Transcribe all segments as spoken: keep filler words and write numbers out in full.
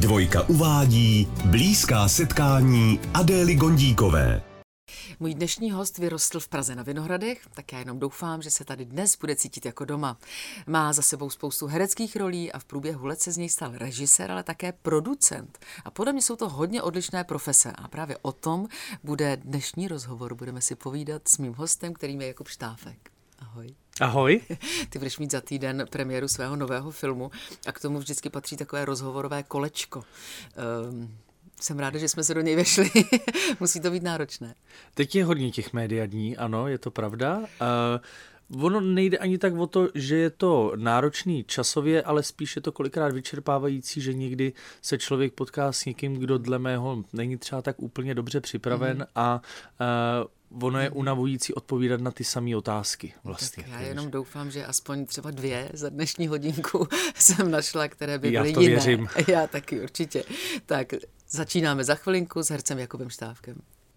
Dvojka uvádí blízká setkání Adély Gondíkové. Můj dnešní host vyrostl v Praze na Vinohradech, tak já jenom doufám, že se tady dnes bude cítit jako doma. Má za sebou spoustu hereckých rolí a v průběhu let se z něj stal režisér, ale také producent. A podle mě jsou to hodně odlišné profese a právě o tom bude dnešní rozhovor. Budeme si povídat s mým hostem, kterým je Jakub Štáfek. Ahoj. Ahoj. Ty budeš mít za týden premiéru svého nového filmu a k tomu vždycky patří takové rozhovorové kolečko. Um, Jsem ráda, že jsme se do něj vešli. Musí to být náročné. Teď je hodně těch médiadní, ano, je to pravda. Uh, ono nejde ani tak o to, že je to náročný časově, ale spíš je to kolikrát vyčerpávající, že někdy se člověk potká s někým, kdo dle mého není třeba tak úplně dobře připraven mm. a uh, ono je unavující odpovídat na ty samé otázky vlastně. Tak já jenom doufám, že aspoň třeba dvě za dnešní hodinku jsem našla, které by byly já to jiné. Věřím. Já taky určitě. Tak začínáme za chvilinku s hercem Jakubem Štáfkem.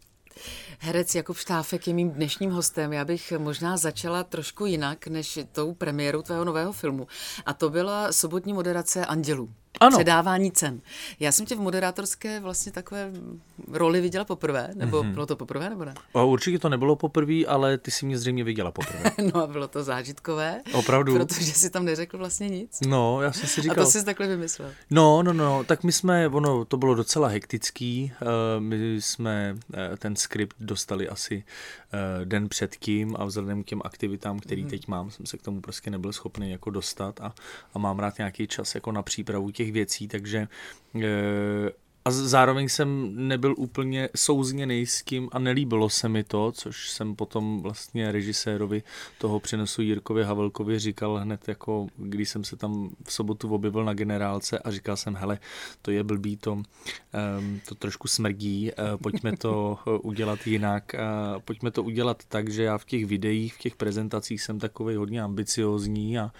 Herec Jakub Štáfek je mým dnešním hostem. Já bych možná začala trošku jinak než tou premiérou tvého nového filmu. A to byla sobotní moderace Andělů. Ano. Předávání cen. Já jsem tě v moderátorské vlastně takové roli viděla poprvé, nebo mm-hmm. bylo to poprvé, nebo ne? O, určitě to nebylo poprvé, ale ty si mě zřejmě viděla poprvé. No a bylo to zážitkové. Opravdu. Protože si tam neřekl vlastně nic. No, já jsem si říkal. A to jsi takhle vymyslel. No, no, no, tak my jsme, ono, to bylo docela hektický, my jsme ten skript dostali asi den předtím a vzhledem k těm aktivitám, který mm. teď mám, jsem se k tomu prostě nebyl schopný jako dostat a, a mám rád nějaký čas jako na přípravu těch věcí, takže e, a zároveň jsem nebyl úplně souzněný s tím a nelíbilo se mi to, což jsem potom vlastně režisérovi toho přenosu Jirkovi Havelkovi říkal hned jako, když jsem se tam v sobotu objevil na Generálce a říkal jsem, hele, to je blbý, to, um, to trošku smrdí, uh, pojďme to udělat jinak, uh, pojďme to udělat tak, že já v těch videích, v těch prezentacích jsem takovej hodně ambiciózní a, uh,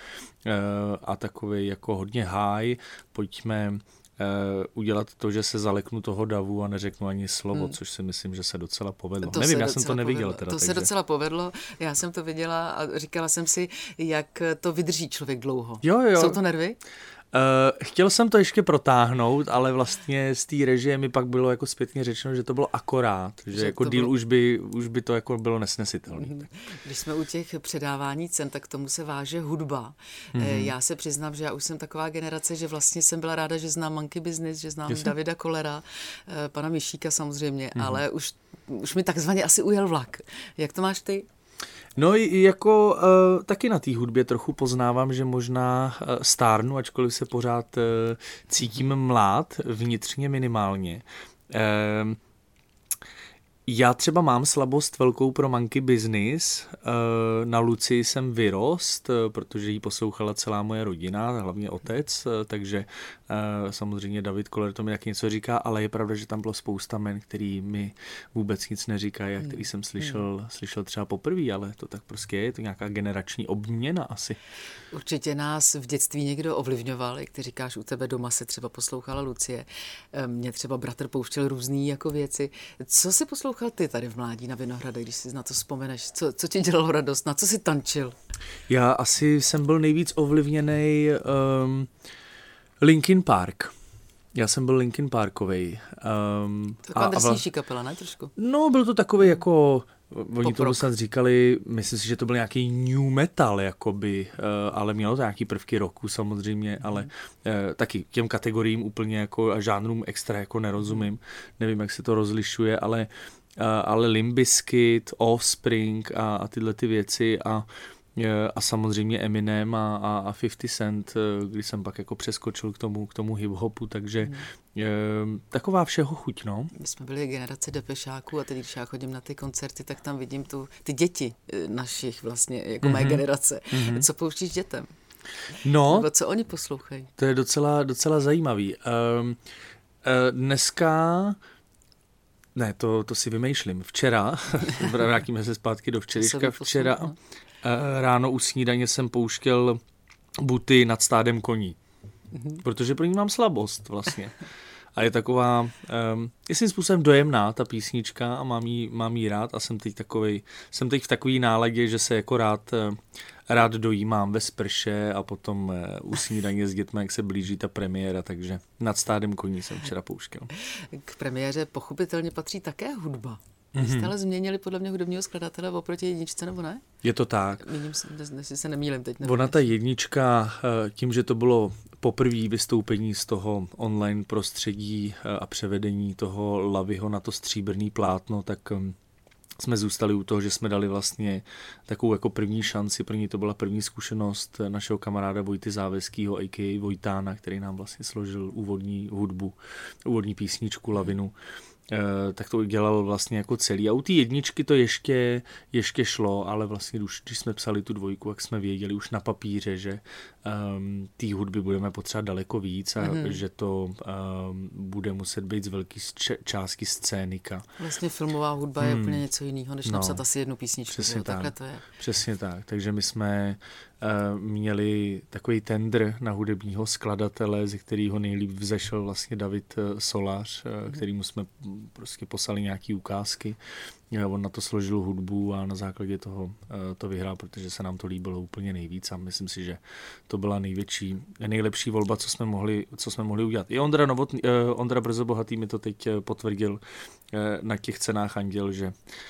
a takovej jako hodně high, pojďme Uh, udělat to, že se zaleknu toho davu a neřeknu ani slovo, hmm. což si myslím, že se docela povedlo. To Nevím, já jsem to neviděl. Teda, to takže... se docela povedlo, já jsem to viděla a říkala jsem si, jak to vydrží člověk dlouho. Jo, jo. Jsou to nervy? Uh, chtěl jsem to ještě protáhnout, ale vlastně z té režie mi pak bylo jako zpětně řečeno, že to bylo akorát, že, že jako díl bylo... už, by, už by to jako bylo nesnesitelné. Když jsme u těch předávání cen, tak k tomu se váže hudba. Mm-hmm. Já se přiznám, že já už jsem taková generace, že vlastně jsem byla ráda, že znám Monkey Business, že znám Jasně. Davida Kollera, pana Mišíka samozřejmě, mm-hmm. ale už, už mi takzvaně asi ujel vlak. Jak to máš ty? No jako uh, taky na té hudbě trochu poznávám, že možná uh, stárnu, ačkoliv se pořád uh, cítím mlád, vnitřně minimálně. Uh, Já třeba mám slabost velkou pro Monkey Business. Na Luci jsem vyrost, protože ji poslouchala celá moje rodina, hlavně otec, takže samozřejmě David Koller to mi jak něco říká, ale je pravda, že tam bylo spousta men, který mi vůbec nic neříkají a který jsem slyšel, hmm. slyšel třeba poprvé, ale to tak prostě je, je to nějaká generační obměna asi. Určitě nás v dětství někdo ovlivňoval, jak ty říkáš, u tebe doma se třeba poslouchala Lucie, mě třeba bratr pouštěl různý jako věci. Co si poslouchal ty tady v mládí na Vinohradech, když si na to vzpomeneš? Co, co ti dělalo radost? Na co si tančil? Já asi jsem byl nejvíc ovlivněný um, Linkin Park. Já jsem byl Linkin Parkovej. Um, Taková drsnější kapela, ne trošku? No, byl to takový jako... Oni tomu snad říkali, myslím si, že to byl nějaký new metal, jakoby, uh, ale mělo to nějaký prvky rocku samozřejmě, ale uh, taky těm kategoriím úplně jako a žánrům extra jako nerozumím. Nevím, jak se to rozlišuje, ale, uh, ale Limp Bizkit, Offspring a, a tyhle ty věci a a samozřejmě Eminem a, a, a fifty Cent, když jsem pak jako přeskočil k tomu, k tomu hip-hopu, takže hmm. je, taková všeho chuť, no. My jsme byli generace depešáků a teď, když já chodím na ty koncerty, tak tam vidím tu, ty děti našich vlastně, jako mm-hmm. mé generace. Mm-hmm. Co pouštíš dětem? No. Nebo co oni poslouchají? To je docela, docela zajímavý. Um, uh, dneska... Ne, to, to si vymýšlím. Včera, vrátíme se zpátky do včerejška, včera uh, ráno u snídaně jsem pouštěl Buty nad stádem koní, mm-hmm. protože pro ní mám slabost vlastně. a je taková, um, je svým způsobem dojemná ta písnička a mám jí, mám jí rád a jsem teď takovej, jsem teď v takový náladě, že se jako rád, rád dojímám ve sprše a potom u snídaně s dětmi, jak se blíží ta premiéra, takže nad stádem koní jsem včera pouštěl. K premiéře pochopitelně patří také hudba. Vy jste ale změnili podle mě hudebního skladatele oproti jedničce, nebo ne? Je to tak. Míním, jestli se nemýlím teď. Nevím, Ona ta jednička, tím, že to bylo poprvé vystoupení z toho online prostředí a převedení toho Laviho na to stříbrný plátno, tak jsme zůstali u toho, že jsme dali vlastně takovou jako první šanci. První to byla první zkušenost našeho kamaráda Vojty Záveskýho, a k a. Vojtána, který nám vlastně složil úvodní hudbu, úvodní písničku Lavinu. Uh, tak to dělal vlastně jako celý. A u té jedničky to ještě, ještě šlo, ale vlastně už když jsme psali tu dvojku, jak jsme věděli už na papíře, že um, té hudby budeme potřebovat daleko víc a mm. že to um, bude muset být z velké částky scénika. Vlastně filmová hudba hmm. je úplně něco jiného, než no, napsat asi jednu písničku. Přesně tak, takhle to je. Přesně tak. Takže my jsme uh, měli takový tender na hudebního skladatele, ze kterého nejlíp vzešel vlastně David Solář, uh, kterýmu jsme prostě poslali nějaký ukázky. On na to složil hudbu a na základě toho uh, to vyhrál, protože se nám to líbilo úplně nejvíc a myslím si, že to byla největší, nejlepší volba, co jsme mohli, co jsme mohli udělat. I Ondra, Novotný, uh, Ondra Brzo Bohatý mi to teď potvrdil uh, na těch cenách Anděl, že uh,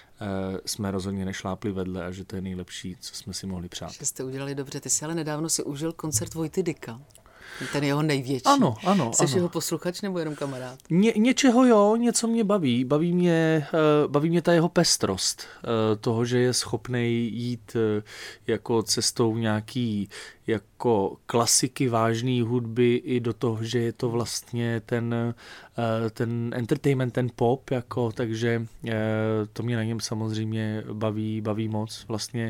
jsme rozhodně nešlápli vedle a že to je nejlepší, co jsme si mohli přát. Že jste udělali dobře. Ty jsi ale nedávno si užil koncert Vojty Dyka. Ten jeho největší. Ano, ano. Jsi ano. jeho posluchač nebo jenom kamarád? Ně, něčeho jo, něco mě baví. Baví mě, uh, baví mě ta jeho pestrost. Uh, toho, že je schopnej jít uh, jako cestou nějaký jako klasiky vážné hudby i do toho, že je to vlastně ten, uh, ten entertainment, ten pop, jako, takže uh, to mě na něm samozřejmě baví, baví moc. Vlastně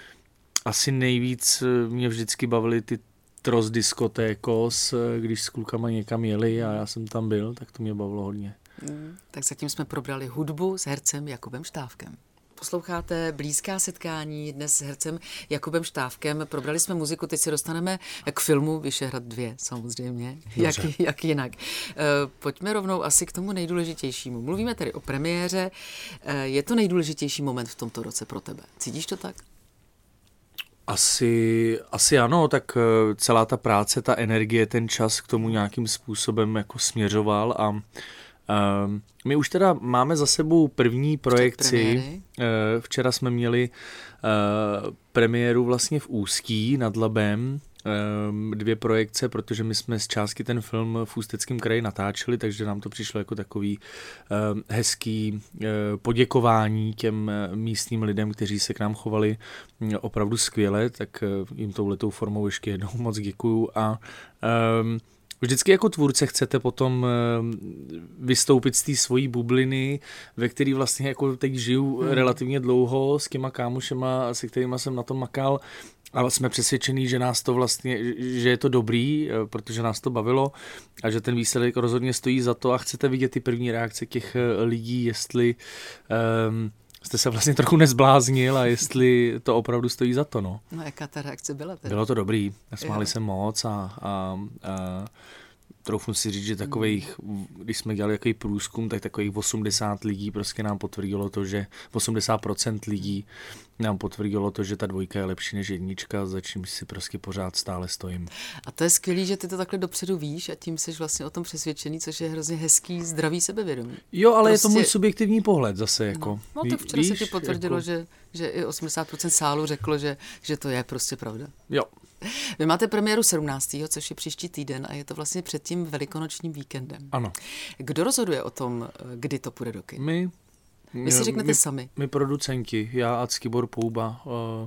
asi nejvíc mě vždycky bavily ty Tros diskotékos, když s klukama někam jeli a já jsem tam byl, tak to mě bavilo hodně. Mm, tak zatím jsme probrali hudbu s hercem Jakubem Štávkem. Posloucháte Blízká setkání dnes s hercem Jakubem Štávkem. Probrali jsme muziku, teď se dostaneme k filmu Vyšehrad dva, samozřejmě. Jak, jak jinak. Pojďme rovnou asi k tomu nejdůležitějšímu. Mluvíme tady o premiéře. Je to nejdůležitější moment v tomto roce pro tebe. Cítíš to tak? Asi, asi ano, tak celá ta práce, ta energie, ten čas k tomu nějakým způsobem jako směřoval a uh, my už teda máme za sebou první projekci. Uh, včera jsme měli uh, premiéru vlastně v Ústí nad Labem, dvě projekce, protože my jsme z částky ten film v Ústeckém kraji natáčeli, takže nám to přišlo jako takový uh, hezký uh, poděkování těm místním lidem, kteří se k nám chovali opravdu skvěle, tak uh, jim touhletou formou ještě jednou moc děkuju a um, vždycky jako tvůrce chcete potom vystoupit z té svojí bubliny, ve který vlastně jako teď žiju hmm. relativně dlouho s těma kámošema, se kterýma jsem na tom makal, ale jsme přesvědčení, že nás to vlastně, že je to dobrý, protože nás to bavilo a že ten výsledek rozhodně stojí za to a chcete vidět ty první reakce těch lidí, jestli um, jste se vlastně trochu nezbláznil a jestli to opravdu stojí za to, no. No jaká ta reakce byla teda? Bylo to dobrý, smáli se moc a, a, a troufnu si říct, že takových, když jsme dělali takový průzkum, tak takových osmdesát lidí prostě nám potvrdilo to, že osmdesát procent lidí nám potvrdilo to, že ta dvojka je lepší než jednička, za čím si prostě pořád stále stojím. A to je skvělý, že ty to takhle dopředu víš a tím jsi vlastně o tom přesvědčený, což je hrozně hezký, zdravý sebevědomí. Jo, ale prostě... je to můj Prostě- subjektivní pohled zase jako. No, no tak včera víš, se ti potvrdilo, jako... že, že i osmdesát procent sálu řeklo, že, že to je prostě pravda. Jo. Vy máte premiéru sedmnáctého což je příští týden a je to vlastně před tím velikonočním víkendem. Ano. Kdo rozhoduje o tom, kdy to půjde do kin? My. Vy si řeknete my, sami. My producenti, já a Ctibor Pouba.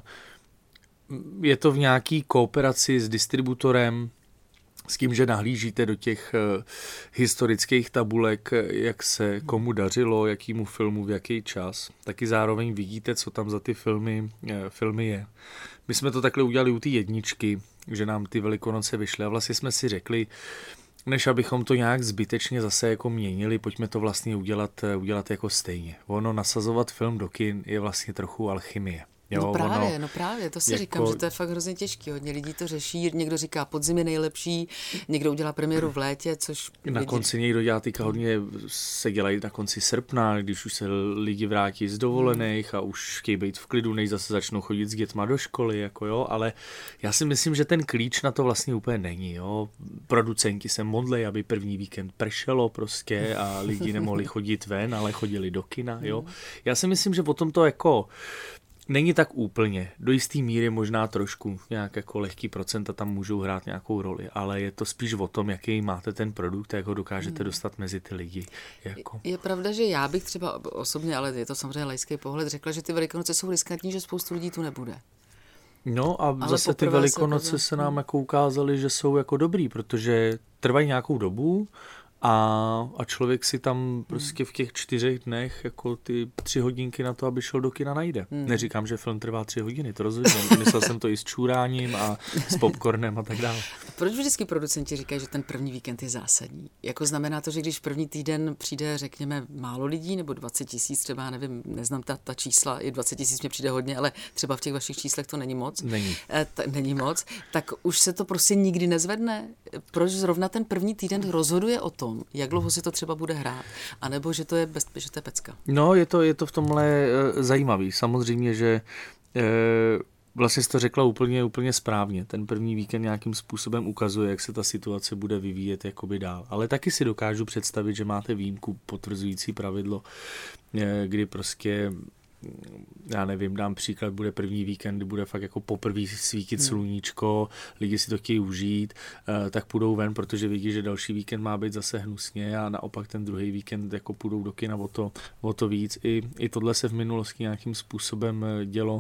Je to v nějaký kooperaci s distributorem, s tím, že nahlížíte do těch historických tabulek, jak se komu dařilo, jakýmu filmu, v jaký čas. Taky zároveň vidíte, co tam za ty filmy, filmy je. My jsme to takhle udělali u té jedničky, že nám ty Velikonoce vyšly a vlastně jsme si řekli, než abychom to nějak zbytečně zase jako měnili, pojďme to vlastně udělat, udělat jako stejně. Ono nasazovat film do kin je vlastně trochu alchymie. Jo, no právě, ono, no právě, to si jako... říkám, že to je fakt hrozně těžký. Hodně lidí to řeší, někdo říká podzim je nejlepší, někdo udělá premiéru v létě, což... Na lidi... konci někdo dělá teďka hodně, se dělají na konci srpna, když už se lidi vrátí z dovolených a už chtějí být v klidu, než zase začnou chodit s dětma do školy, jako jo, ale já si myslím, že ten klíč na to vlastně úplně není, jo. Producenti se modlí, aby první víkend pršelo prostě a lidi nemohli chodit ven, ale chodili do kina, jo. Já si myslím, že potom to jako není tak úplně. Do jistý míry možná trošku nějak jako lehký procenta tam můžou hrát nějakou roli, ale je to spíš o tom, jaký máte ten produkt a jak ho dokážete dostat mezi ty lidi. Jako. Je pravda, že já bych třeba osobně, ale je to samozřejmě laický pohled, řekla, že ty Velikonoce jsou riskantní, že spoustu lidí tu nebude. No a ale zase ty Velikonoce se, se nám jako ukázaly, že jsou jako dobrý, protože trvají nějakou dobu, A, a člověk si tam prostě v těch čtyřech dnech jako ty tři hodinky na to, aby šel do kina, najde. Hmm. Neříkám, že film trvá tři hodiny, to rozhodně. Myslel jsem to i s čůráním a s popcornem a tak dále. Proč vždycky producenti říkají, že ten první víkend je zásadní? Jako znamená to, že když první týden přijde, řekněme, málo lidí, nebo dvacet tisíc, třeba, nevím, neznám ta, ta čísla, i dvacet tisíc mě přijde hodně, ale třeba v těch vašich číslech to není moc. Není. E, t- není moc. Tak už se to prostě nikdy nezvedne? Proč zrovna ten první týden rozhoduje o tom, jak dlouho si to třeba bude hrát, anebo že to je, bez, že to je pecka? No, je to, je to v tomhle e, zajímavý. Samozřejmě, že e, vlastně jsi to řekla úplně, úplně správně. Ten první víkend nějakým způsobem ukazuje, jak se ta situace bude vyvíjet jakoby dál. Ale taky si dokážu představit, že máte výjimku potvrzující pravidlo, e, kdy prostě já nevím, dám příklad, bude první víkend, kdy bude fakt jako poprvé svítit sluníčko, lidi si to chtějí užít, tak půjdou ven, protože vidí, že další víkend má být zase hnusně a naopak ten druhý víkend jako půjdou do kina o to, o to víc. I, i tohle se v minulosti nějakým způsobem dělo.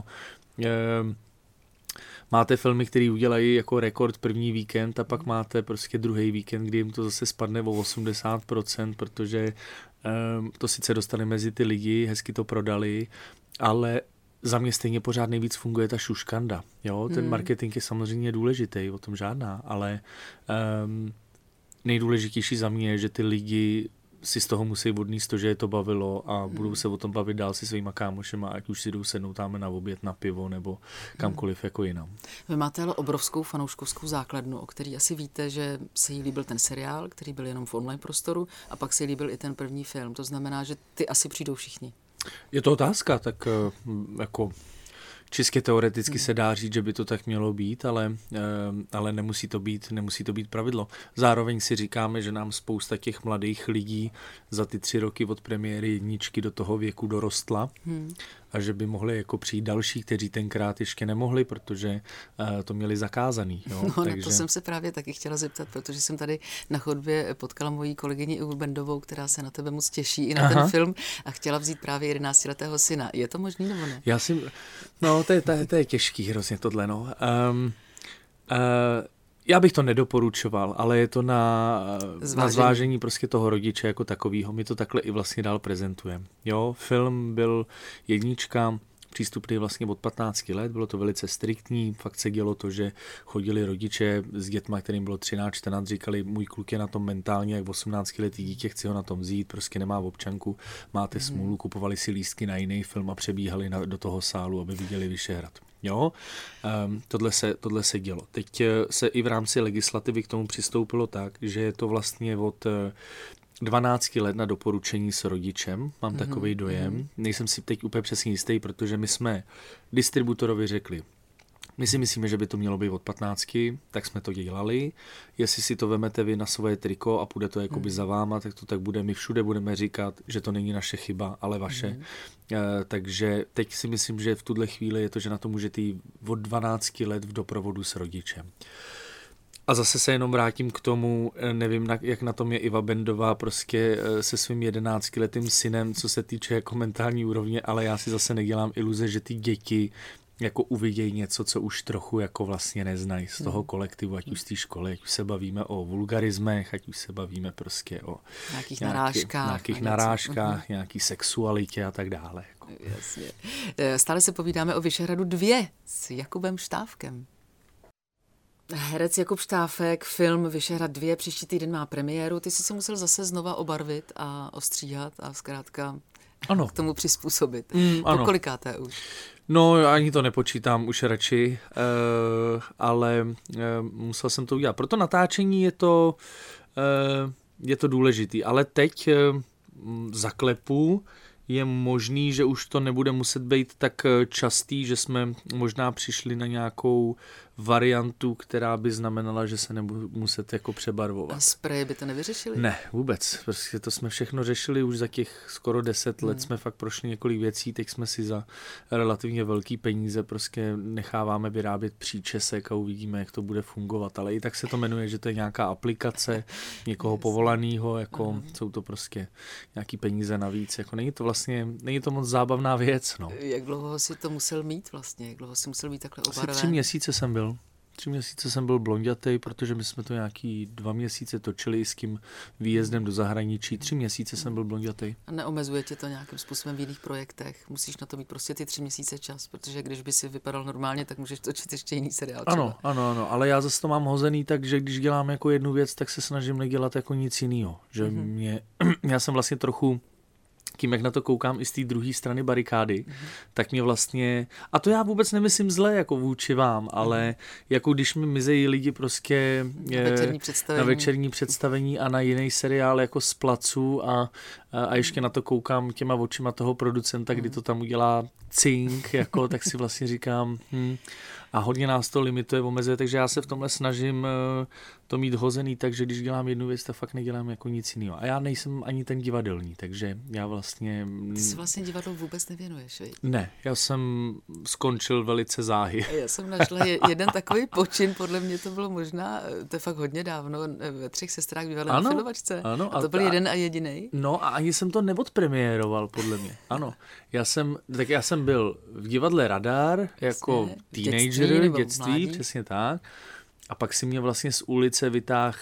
Máte filmy, které udělají jako rekord první víkend a pak máte prostě druhý víkend, kdy jim to zase spadne o osmdesát procent, protože um, to sice dostane mezi ty lidi, hezky to prodali, ale za mě stejně pořád nejvíc funguje ta šuškanda. Jo? Ten hmm. marketing je samozřejmě důležitý, o tom žádná, ale um, nejdůležitější za mě je, že ty lidi si z toho musí odníst to, že je to bavilo a budou se o tom bavit dál si svýma kámošema, ať už si jdou sednout tam na oběd, na pivo nebo kamkoliv jako jinam. Vy máte ale obrovskou fanouškovskou základnu, o který asi víte, že se jí líbil ten seriál, který byl jenom v online prostoru a pak se jí líbil i ten první film. To znamená, že ty asi přijdou všichni. Je to otázka, tak jako čistě teoreticky se dá říct, že by to tak mělo být, ale, ale nemusí to být, nemusí to být pravidlo. Zároveň si říkáme, že nám spousta těch mladých lidí za ty tři roky od premiéry jedničky do toho věku dorostla hmm. a že by mohli jako přijít další, kteří tenkrát ještě nemohli, protože to měli zakázaný. Jo? No, Takže... na to jsem se právě taky chtěla zeptat, protože jsem tady na chodbě potkala moji kolegyni Ivu Bendovou, která se na tebe moc těší i na Aha. ten film a chtěla vzít právě jedenáctiletého syna. Je to možný nebo ne? Já si... No, to je, to je, to je těžký hrozně tohle, no. Um, uh, já bych to nedoporučoval, ale je to na zvážení. na zvážení prostě toho rodiče jako takovýho. My to takhle i vlastně dál prezentujeme. Jo, film byl jednička, přístupný vlastně od patnácti let, bylo to velice striktní, fakt se dělo to, že chodili rodiče s dětma, kterým bylo třináct čtrnáct, říkali, můj kluk je na tom mentálně, jak osmnáctiletý dítě, chci ho na tom vzít, prostě nemá občanku, máte smůlu, kupovali si lístky na jiný film a přebíhali na, do toho sálu, aby viděli Vyšehrad. Jo, um, tohle, se, tohle se dělo. Teď se i v rámci legislativy k tomu přistoupilo tak, že je to vlastně od dvanácti let na doporučení s rodičem, mám mm-hmm. takovej dojem. Nejsem si teď úplně přesně jistý, protože my jsme distributorovi řekli, my si myslíme, že by to mělo být od patnácti, tak jsme to dělali. Jestli si to vemete vy na svoje triko a půjde to jakoby mm. za váma, tak to tak bude. My všude budeme říkat, že to není naše chyba, ale vaše. Mm. Uh, takže teď si myslím, že v tuhle chvíli je to, že na to můžete jít od dvanácti let v doprovodu s rodičem. A zase se jenom vrátím k tomu, nevím, jak na tom je Iva Bendová prostě se svým jedenáctiletým synem, co se týče jako mentální úrovně, ale já si zase nedělám iluze, že ty děti jako uvidějí něco, co už trochu jako vlastně neznají z toho kolektivu, ať už z té školy, ať už se bavíme o vulgarismech, ať už se bavíme prostě o nějakých nějaký, narážkách, nějakých narážkách, uh-huh. nějaký sexualitě a tak dále. Jako. Jasně. Stále se povídáme o Vyšehradu dva s Jakubem Štávkem. Herec Jakub Štáfek, film Vyšehrad dva, příští týden má premiéru. Ty jsi se musel zase znova obarvit a ostříhat a zkrátka Ano. K tomu přizpůsobit. Mm, ano. Pokolikáté už? No, ani to nepočítám, už radši, uh, ale uh, musel jsem to udělat. Pro to natáčení je to, uh, je to důležitý, ale teď uh, zaklepu, je možný, že už to nebude muset být tak častý, že jsme možná přišli na nějakou variantu, která by znamenala, že se nebudu muset jako přebarvovat. A spreje by to nevyřešili? Ne, vůbec. Prostě to jsme všechno řešili už za těch skoro deset let. Hmm. Jsme fakt prošli několik věcí, teď jsme si za relativně velký peníze prostě necháváme vyrábět příčesek a uvidíme, jak to bude fungovat. Ale i tak se to jmenuje, že to je nějaká aplikace někoho yes. povolaného, jako hmm. jsou to prostě nějaký peníze navíc. Jako není to vlastně, není to moc zábavná věc. No. Jak dlouho si to musel mít vlastně? Jak dlouho si musel být takhle obarven? Asi tři měsíce jsem byl. Tři měsíce jsem byl blondětej, protože my jsme to nějaký dva měsíce točili s tím výjezdem do zahraničí. Tři měsíce jsem byl blondětej. A neomezuje tě to nějakým způsobem v jiných projektech? Musíš na to mít prostě ty tři měsíce čas, protože když by si vypadal normálně, tak můžeš točit ještě jiný seriál. Třeba. Ano, ano, ano, ale já zase to mám hozený tak, že když dělám jako jednu věc, tak se snažím nedělat jako nic jiného. Že mm-hmm. mě, já jsem vlastně trochu tím, jak na to koukám i z té druhé strany barikády, mm-hmm. tak mě vlastně, a to já vůbec nemyslím zle jako vůči vám, ale mm-hmm. jako když mi mizejí lidi prostě na večerní představení, na večerní představení a na jiný seriál jako z placu a, a ještě na to koukám těma očima toho producenta, kdy to tam udělá cink, jako, tak si vlastně říkám, hm, a hodně nás to limituje, omezuje, takže já se v tomhle snažím to mít hozený, takže když dělám jednu věc, tak fakt nedělám jako nic jiného. A já nejsem ani ten divadelní, takže já vlastně... Ty si vlastně divadlo vůbec nevěnuješ, viď? Ne, já jsem skončil velice záhy. Já jsem našla jeden takový počin, podle mě to bylo možná, to je fakt hodně dávno, ve Třech sestrách v divadle na Filovačce. Ano, a to byl a, jeden a jedinej. No a ani jsem to neodpremiéroval, podle mě. Ano, já jsem, tak já jsem byl v divadle Radar jako teenager, dětství, dětství přesně tak. A pak si mě vlastně z ulice vytáhl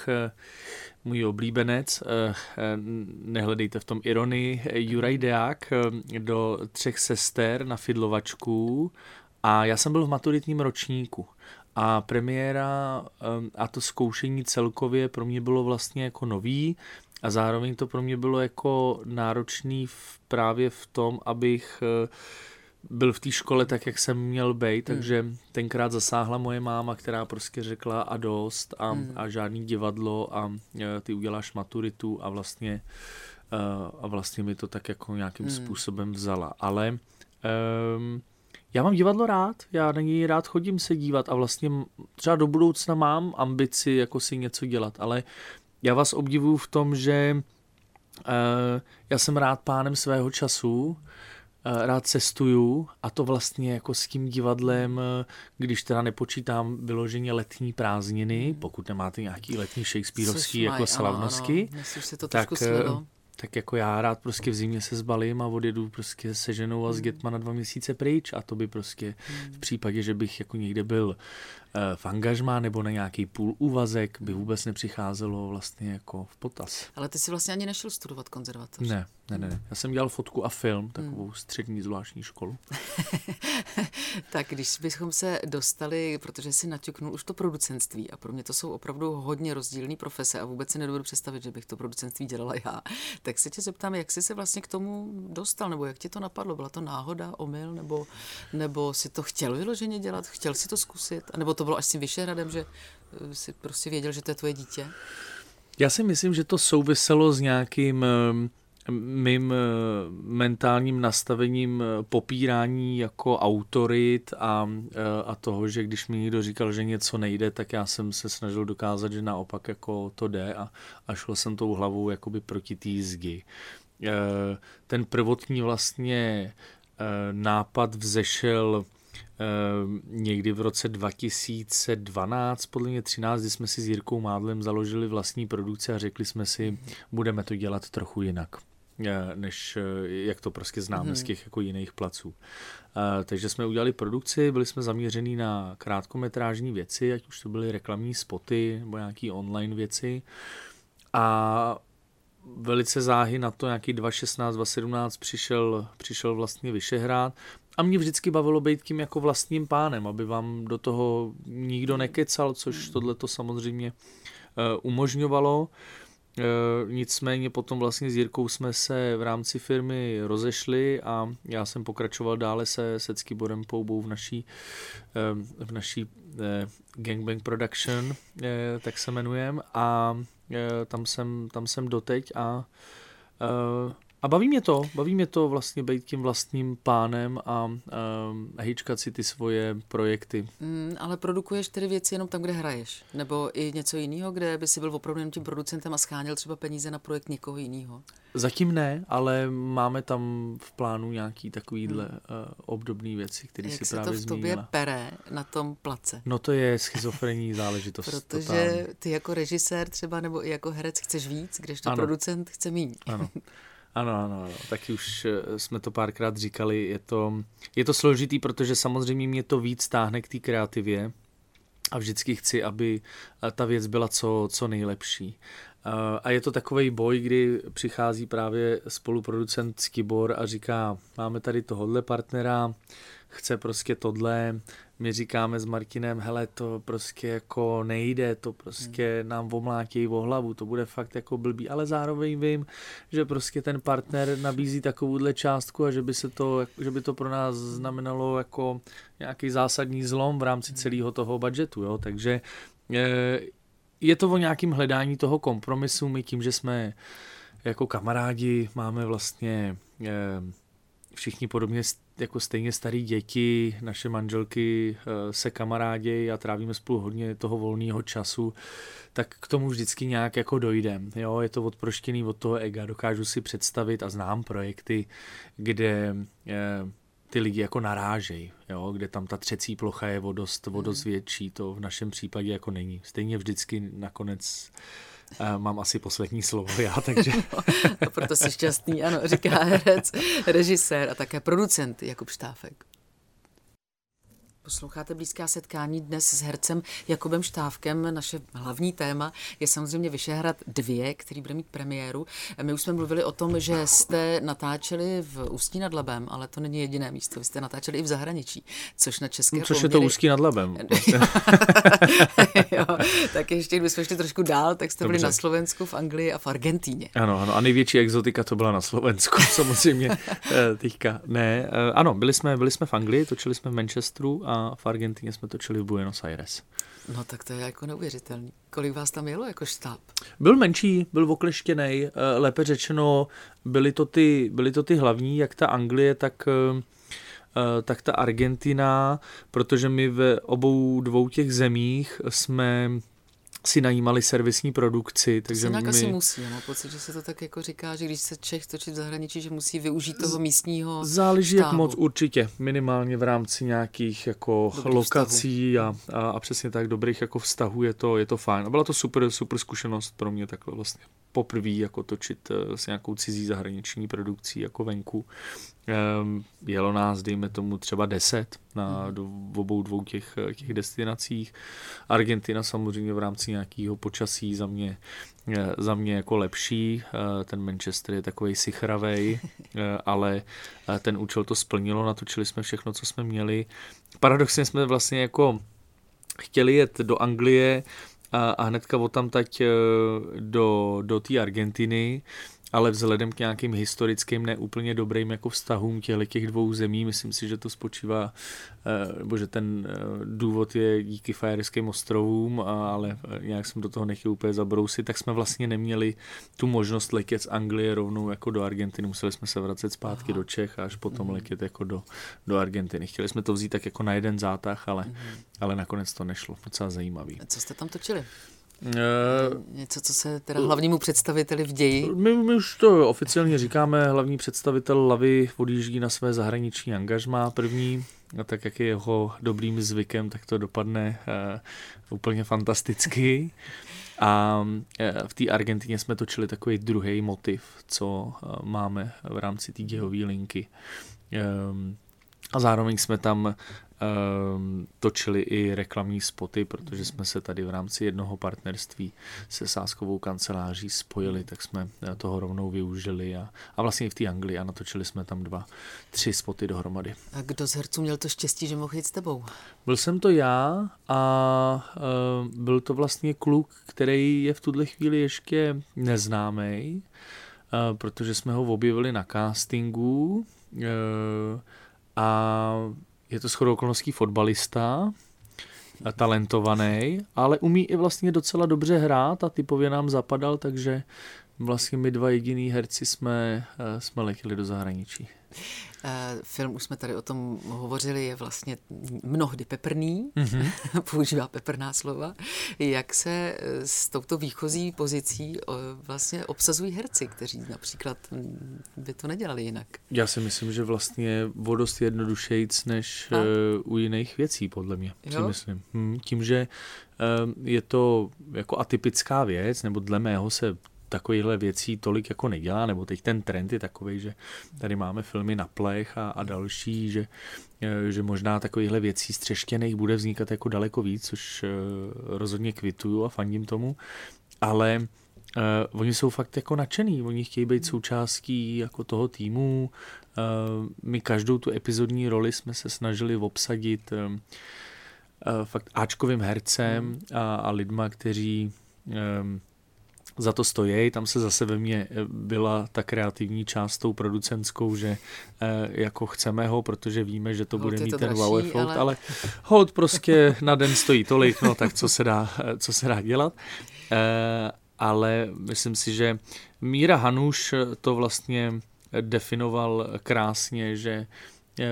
můj oblíbenec, nehledejte v tom ironii, Juraj Deák do Třech sester na Fidlovačku a já jsem byl v maturitním ročníku. A premiéra a to zkoušení celkově pro mě bylo vlastně jako nový a zároveň to pro mě bylo jako náročný v, právě v tom, abych byl v té škole tak, jak jsem měl být, hmm. takže tenkrát zasáhla moje máma, která prostě řekla a dost a, hmm. a žádný divadlo a ty uděláš maturitu a vlastně, a vlastně mi to tak jako nějakým hmm. způsobem vzala. Ale um, já mám divadlo rád, já na něj rád chodím se dívat a vlastně třeba do budoucna mám ambici jako si něco dělat, ale já vás obdivuju v tom, že uh, já jsem rád pánem svého času, rád cestuju a to vlastně jako s tím divadlem, když teda nepočítám vyloženě letní prázdniny, pokud nemáte nějaký letní shakespearovský jako maj, slavnosti, ano, ano. Si to tak, tak jako já rád prostě v zimě se zbalím a odjedu prostě se ženou a s dětma na dva měsíce pryč a to by prostě v případě, že bych jako někde byl v angažmá nebo na nějaký půl úvazek by vůbec nepřicházelo vlastně jako v potaz. Ale ty jsi vlastně ani nešel studovat konzervatoř. Ne, ne, ne. Já jsem dělal fotku a film, takovou hmm. střední zvláštní školu. Tak když bychom se dostali, protože jsi naťuknul už to producentství a pro mě to jsou opravdu hodně rozdílné profese a vůbec si nedovedu představit, že bych to producentství dělala já, tak se tě zeptám, jak jsi se vlastně k tomu dostal, nebo jak ti to napadlo? Byla to náhoda, omyl, nebo, nebo si to chtěl vyloženě dělat, chtěl si to zkusit, a nebo to bylo až s tím Vyšehradem, že si prostě věděl, že to je tvoje dítě? Já si myslím, že to souviselo s nějakým mým mentálním nastavením popírání jako autorit a, a toho, že když mi někdo říkal, že něco nejde, tak já jsem se snažil dokázat, že naopak jako to jde a, a šel jsem tou hlavou jakoby proti té zdi. Ten prvotní vlastně nápad vzešel někdy v roce dva tisíce dvanáct, podle mě třináct, kdy jsme si s Jirkou Mádlem založili vlastní produkci a řekli jsme si, budeme to dělat trochu jinak, než jak to prostě známe hmm. z těch jako jiných placů. Takže jsme udělali produkci, byli jsme zaměření na krátkometrážní věci, ať už to byly reklamní spoty nebo nějaký online věci a velice záhy na to nějaký dva tisíce šestnáct, dva tisíce sedmnáct přišel, přišel vlastně Vyšehrad a mě vždycky bavilo být tím jako vlastním pánem, aby vám do toho nikdo nekecal, což tohle to samozřejmě uh, umožňovalo. nicméně potom vlastně s Jirkou jsme se v rámci firmy rozešli a já jsem pokračoval dále se se Ctiborem Poubou v naší, v naší Gangbang Production, tak se jmenujeme, a tam jsem, tam jsem doteď a A baví mě to, baví mě to vlastně být tím vlastním pánem a um, hýčkat si ty svoje projekty. Mm, ale produkuješ tedy věci jenom tam, kde hraješ? Nebo i něco jiného, kde by si byl opravdu jen tím producentem a scháněl třeba peníze na projekt někoho jiného? Zatím ne, ale máme tam v plánu nějaký takovýhle hmm. uh, obdobný věci, které si právě zmínila. Jak se to v tobě zmínila. pere na tom place? No to je schizofrenní záležitost. Protože totální. Ty jako režisér třeba nebo i jako herec chceš víc, kdežto ano. producent chce míň. Ano. Ano, ano, ano, taky už jsme to párkrát říkali, je to, je to složitý, protože samozřejmě mě to víc táhne k té kreativě a vždycky chci, aby ta věc byla co, co nejlepší. A je to takovej boj, kdy přichází právě spoluproducent Ctibor a říká, máme tady tohodle partnera, chce prostě tohle, my říkáme s Martinem, hele, to prostě jako nejde, to prostě nám omlátějí o hlavu, to bude fakt jako blbý, ale zároveň vím, že prostě ten partner nabízí takovouhle částku a že by se to, že by to pro nás znamenalo jako nějaký zásadní zlom v rámci celého toho budžetu, jo, takže je to o nějakém hledání toho kompromisu, my tím, že jsme jako kamarádi, máme vlastně všichni podobně jako stejně starý děti, naše manželky se kamarádějí a trávíme spolu hodně toho volného času, tak k tomu vždycky nějak jako dojdem. Jo, je to odproštěný od toho ega, dokážu si představit a znám projekty, kde ty lidi jako narážejí, jo, kde tam ta třecí plocha je o dost, o dost větší, to v našem případě jako není. Stejně vždycky nakonec Uh, mám asi poslední slovo já, takže... A proto jsi šťastný, ano, říká herec, režisér a také producent Jakub Štáfek. Posloucháte Blízká setkání dnes s hercem Jakubem Štávkem. Naše hlavní téma je samozřejmě Vyšehrad dva, který bude mít premiéru. My už jsme mluvili o tom, že jste natáčeli v Ústí nad Labem, ale to není jediné místo. Vy jste natáčeli i v zahraničí, což na české no, což poměry... je to Ústí nad Labem. Jo, tak ještě, když jsme šli trošku dál, tak jste Dobře. byli na Slovensku, v Anglii a v Argentíně. Ano, ano. A největší exotika to byla na Slovensku, samozřejmě. Teďka ne. Ano, byli jsme, byli jsme v Anglii, točili jsme v Manchesteru a a v Argentině jsme točili v Buenos Aires. No tak to je jako neuvěřitelný. Kolik vás tam jelo jako štáb? Byl menší, byl okleštěnej, lépe řečeno, byly to ty, byly to ty hlavní, jak ta Anglie, tak, tak ta Argentina, protože my ve obou dvou těch zemích jsme si najímali servisní produkci. To takže se nějak my... asi musí, já mám pocit, že se to tak jako říká, že když se Čech točí v zahraničí, že musí využít toho místního Záleží štábu. jak moc, určitě, minimálně v rámci nějakých jako Dobrých lokací a, a, a přesně tak dobrých jako vztahů je to, je to fajn. A byla to super, super zkušenost pro mě takhle vlastně poprvé jako točit s nějakou cizí zahraniční produkcí jako venku. Um, jelo nás, dejme tomu, třeba deset na do, v obou dvou těch, těch destinacích. Argentina samozřejmě v rámci nějakého počasí za mě, za mě jako lepší. Ten Manchester je takovej sichravej, ale ten účel to splnilo, natočili jsme všechno, co jsme měli. Paradoxně jsme vlastně jako chtěli jet do Anglie a, a hnedka odtamtať do, do té Argentiny, ale vzhledem k nějakým historickým neúplně dobrým jako vztahům těchto těch dvou zemí, myslím si, že to spočívá, nebo že ten důvod je díky Fajerským ostrovům, ale nějak jsem do toho nechtěl úplně zabrousit, tak jsme vlastně neměli tu možnost letět z Anglie rovnou jako do Argentiny. Museli jsme se vracet zpátky Aha. do Čech a až potom mm. letět jako do, do Argentiny. Chtěli jsme to vzít tak jako na jeden zátah, ale, mm. ale nakonec to nešlo. Docela zajímavý. A co jste tam točili? Uh, Něco, co se teda hlavnímu představiteli v ději? My, my už to oficiálně říkáme, hlavní představitel Lavy odjíždí na své zahraniční angažmá první, a tak jak je jeho dobrým zvykem, tak to dopadne uh, úplně fantasticky. A uh, v té Argentině jsme točili takový druhý motiv, co uh, máme v rámci té dějové linky. Um, A zároveň jsme tam um, točili i reklamní spoty, protože jsme se tady v rámci jednoho partnerství se sázkovou kanceláří spojili, tak jsme toho rovnou využili a, a vlastně i v té Anglii a natočili jsme tam dva, tři spoty dohromady. A kdo z herců měl to štěstí, že mohl jít s tebou? Byl jsem to já a uh, byl to vlastně kluk, který je v tuhle chvíli ještě neznámý, uh, protože jsme ho objevili na castingu uh, a je to shodou okolností fotbalista, talentovaný, ale umí i vlastně docela dobře hrát a typově nám zapadal, takže vlastně my dva jediný herci jsme, jsme letěli do zahraničí. Film, už jsme tady o tom hovořili, je vlastně mnohdy peprný, mm-hmm. používá peprná slova. Jak se s touto výchozí pozicí vlastně obsazují herci, kteří například by to nedělali jinak? Já si myslím, že vlastně o dost jednodušejc než a? u jiných věcí, podle mě, jo? si myslím. Hm, tím, že je to jako atypická věc, nebo dle mého se takovýchhle věcí tolik jako nedělá, nebo teď ten trend je takovej, že tady máme filmy na plech a, a další, že, že možná takovýchhle věcí střeštěných bude vznikat jako daleko víc, což rozhodně kvituju a fandím tomu, ale uh, oni jsou fakt jako nadšený, oni chtějí být součástí jako toho týmu, uh, my každou tu epizodní roli jsme se snažili obsadit uh, uh, fakt áčkovým hercem a, a lidma, kteří um, za to stojí, tam se zase ve mně byla ta kreativní část tou producentskou, že eh, jako chceme ho, protože víme, že to hold bude mít to ten dražší, wow effect, ale, ale hold prostě na den stojí tolik, no tak co se dá, co se dá dělat. Eh, ale myslím si, že Míra Hanuš to vlastně definoval krásně, že eh,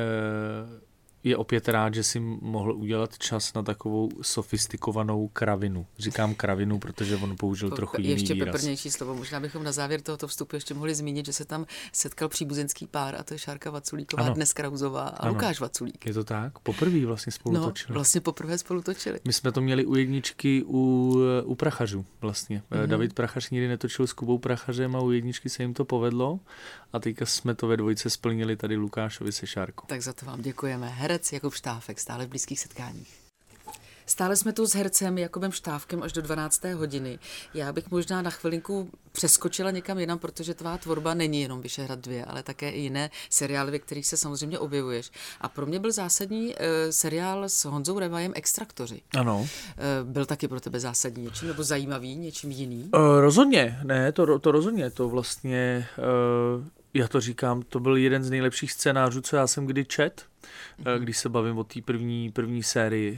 je opět rád, že si mohl udělat čas na takovou sofistikovanou kravinu. Říkám kravinu, protože on použil to trochu jiný ještě výraz. Ještě peprnější slovo. Možná bychom na závěr tohoto vstupu ještě mohli zmínit, že se tam setkal příbuzenský pár a to je Šárka Vaculíková, ano. Dnes Krauzová a ano. Lukáš Vaculík. Je to tak? Poprvé vlastně spolu no, točili. vlastně poprvé spolu točili. My jsme to měli u jedničky u, u Prachařů vlastně. Mm-hmm. David Prachař nikdy netočil s Kubou Prachařem a u jedničky se jim to povedlo a teďka jsme to ve dvojce splnili tady Lukášovi se Šárkou. Tak za to vám děkujeme. Herec Jakub Štáfek, stále v Blízkých setkáních. Stále jsme tu s hercem Jakubem Štávkem až do dvanácté hodiny. Já bych možná na chvilinku přeskočila někam jinam, protože tvá tvorba není jenom Vyšehrad dva, ale také i jiné seriály, ve kterých se samozřejmě objevuješ. A pro mě byl zásadní e, seriál s Honzou Revajem Extraktoři. Ano. E, byl taky pro tebe zásadní něčím, nebo zajímavý, něčím jiný? Uh, rozhodně, ne, to, to rozhodně, to vlastně... Uh... Já to říkám, to byl jeden z nejlepších scénářů, co já jsem kdy čet, mm-hmm. když se bavím o té první, první sérii.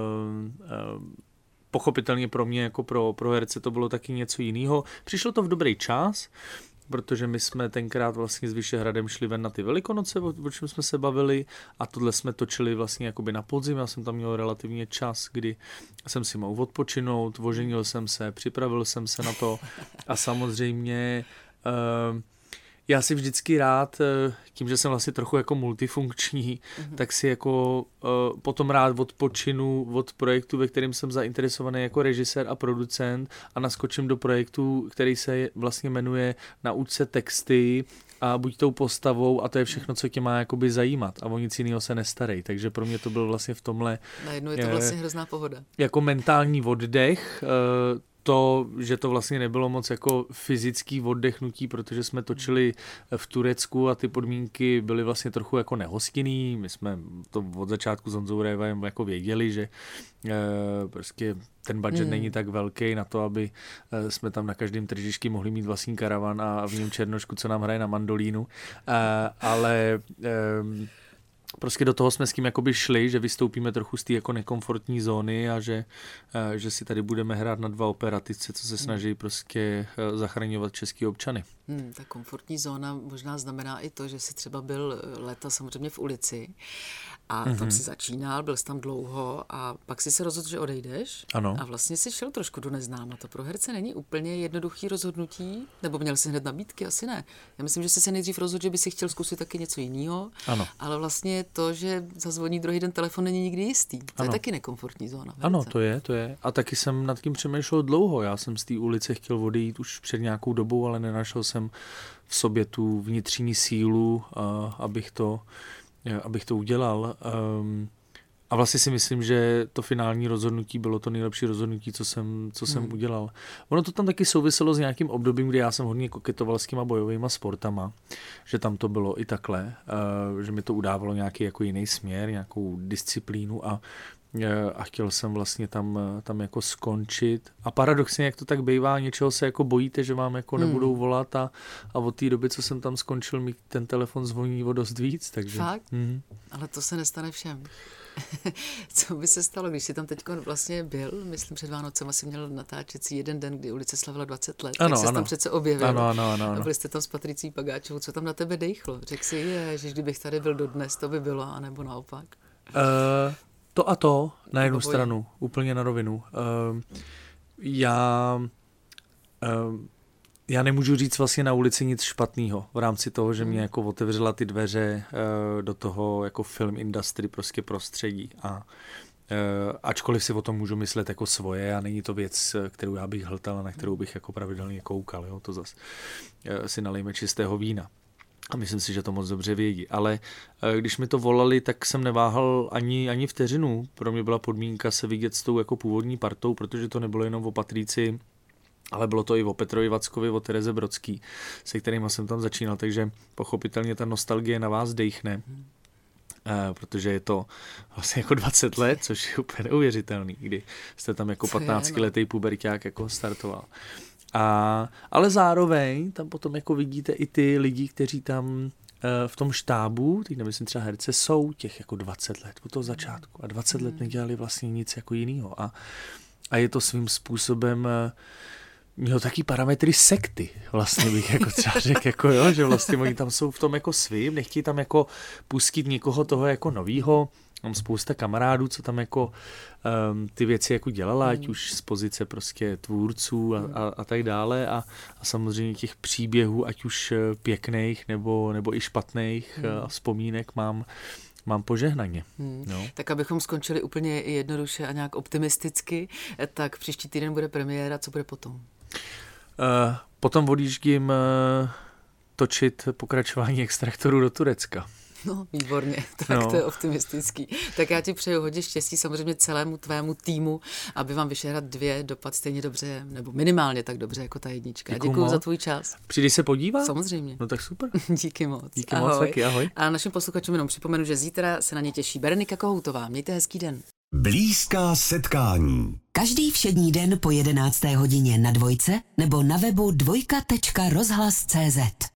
Pochopitelně pro mě, jako pro, pro herce, to bylo taky něco jiného. Přišlo to v dobrý čas, protože my jsme tenkrát vlastně s Vyšehradem šli ven na ty Velikonoce, o čem jsme se bavili, a tohle jsme točili vlastně jakoby na podzim. Já jsem tam měl relativně čas, kdy jsem si mohl odpočinout, oženil jsem se, připravil jsem se na to a samozřejmě... Uh, Já si vždycky rád, tím, že jsem vlastně trochu jako multifunkční, mm-hmm. tak si jako uh, potom rád odpočinu od projektu, ve kterém jsem zainteresovaný jako režisér a producent a naskočím do projektu, který se vlastně jmenuje Nauč se texty a buď tou postavou a to je všechno, co tě má jakoby zajímat a o nic jiného se nestarej. Takže pro mě to byl vlastně v tomhle... Najednou je to vlastně hrozná pohoda. Jako mentální oddech, uh, to, že to vlastně nebylo moc jako fyzický oddechnutí, protože jsme točili v Turecku a ty podmínky byly vlastně trochu jako nehostinný. My jsme to od začátku s Honzou Révajem jako věděli, že e, prostě ten budget hmm. není tak velký na to, aby e, jsme tam na každém tržišti mohli mít vlastní karavan a v něm Černošku, co nám hraje na mandolínu. E, ale... E, Prostě do toho jsme s tím jakoby šli, že vystoupíme trochu z té jako nekomfortní zóny a že, že si tady budeme hrát na dva operativce, co se snaží prostě zachraňovat český občany. Hmm, ta komfortní zóna možná znamená i to, že jsi třeba byl léta samozřejmě v ulici a mm-hmm. tam si začínal, byl jsi tam dlouho a pak si se rozhodl, že odejdeš. Ano. A vlastně si šel trošku do neznáma. To pro herce není úplně jednoduchý rozhodnutí, nebo měl jsi hned nabídky? Asi ne. Já myslím, že jsi se nejdřív rozhodl, že by si chtěl zkusit taky něco jiného, ale vlastně to, že zazvoní druhý den telefon, není nikdy jistý. To ano. je taky nekomfortní zóna. Velice. Ano, to je, to je. A taky jsem nad tím přemýšlel dlouho. Já jsem z té ulice chtěl odejít už před nějakou dobou, ale nenašel jsem v sobě tu vnitřní sílu, abych to, abych to udělal. a vlastně si myslím, že to finální rozhodnutí bylo to nejlepší rozhodnutí, co jsem, co jsem hmm. udělal. Ono to tam taky souviselo s nějakým obdobím, kdy já jsem hodně koketoval s těma bojovýma sportama, že tam to bylo i takhle, uh, že mi to udávalo nějaký jako jiný směr, nějakou disciplínu a a chtěl jsem vlastně tam, tam jako skončit. A paradoxně, jak to tak bývá, něčeho se jako bojíte, že vám jako hmm. nebudou volat a, a od té doby, co jsem tam skončil, mi ten telefon zvoní o dost víc. Takže, fakt? Mm. Ale to se nestane všem. Co by se stalo, když jsi tam teď vlastně byl, myslím před Vánocem asi měl natáčecí jeden den, kdy ulice slavila dvacet let, ano, tak jsi ano. tam přece objevil. Ano, ano, ano, ano. A byli jste tam s Patricí Pagáčovou, co tam na tebe dejchlo? Řekl si, ježiš, kdybych tady byl dodnes, to by bylo, anebo naopak? Uh... To a to na jednu Obojí. stranu, úplně na rovinu. Uh, já, uh, já nemůžu říct vlastně na ulici nic špatného v rámci toho, že mě jako otevřela ty dveře uh, do toho jako film industry prostě prostředí. A uh, ačkoliv si o tom můžu myslet jako svoje a není to věc, kterou já bych hltal a na kterou bych jako pravidelně koukal. Jo? To zase uh, si nalejme čistého vína. A myslím si, že to moc dobře vědí. Ale když mi to volali, tak jsem neváhal ani, ani vteřinu. Pro mě byla podmínka se vidět s tou jako původní partou, protože to nebylo jenom o Patrici, ale bylo to i o Petrovi Vackovi, o Tereze Brodský, se kterýma jsem tam začínal. Takže pochopitelně ta nostalgie na vás dejchne, protože je to vlastně jako dvacet let, což je úplně neuvěřitelný, kdy jste tam jako patnáctiletý puberťák jako startoval. A, ale zároveň tam potom jako vidíte i ty lidi, kteří tam uh, v tom štábu, teď nemyslím třeba herce, jsou těch jako dvacet let od toho začátku a dvacet let nedělali vlastně nic jako jinýho a, a je to svým způsobem uh, mělo taky parametry sekty, vlastně bych jako třeba řekl, jako jo, že vlastně oni tam jsou v tom jako svým, nechtějí tam jako pustit někoho toho jako novýho. Mám spousta kamarádů, co tam jako um, ty věci jako dělala, mm. ať už z pozice prostě tvůrců a, a, a tak dále a, a samozřejmě těch příběhů, ať už pěkných nebo, nebo i špatných mm. a vzpomínek mám, mám požehnaně. Mm. No. Tak abychom skončili úplně jednoduše a nějak optimisticky, tak příští týden bude premiéra, co bude potom? Uh, potom odjíždím uh, točit pokračování Extraktoru do Turecka. No, výborně, tak no. To je optimistický. Tak já ti přeju hodně štěstí samozřejmě celému tvému týmu, aby vám vyšly hrát dvě dopad stejně dobře, nebo minimálně tak dobře jako ta jednička. Děkuju, Děkuju za tvůj čas. Přijdeš se podívat? Samozřejmě. No tak super. Díky moc. Díky ahoj. moc, taky ahoj. A našim posluchačům jenom připomenu, že zítra se na ně těší Berenika Kohoutová. Mějte hezký den. Blízká setkání. Každý všední den po jedenácté hodině na Dvojce nebo na webu dvojka tečka rozhlas tečka cé zet.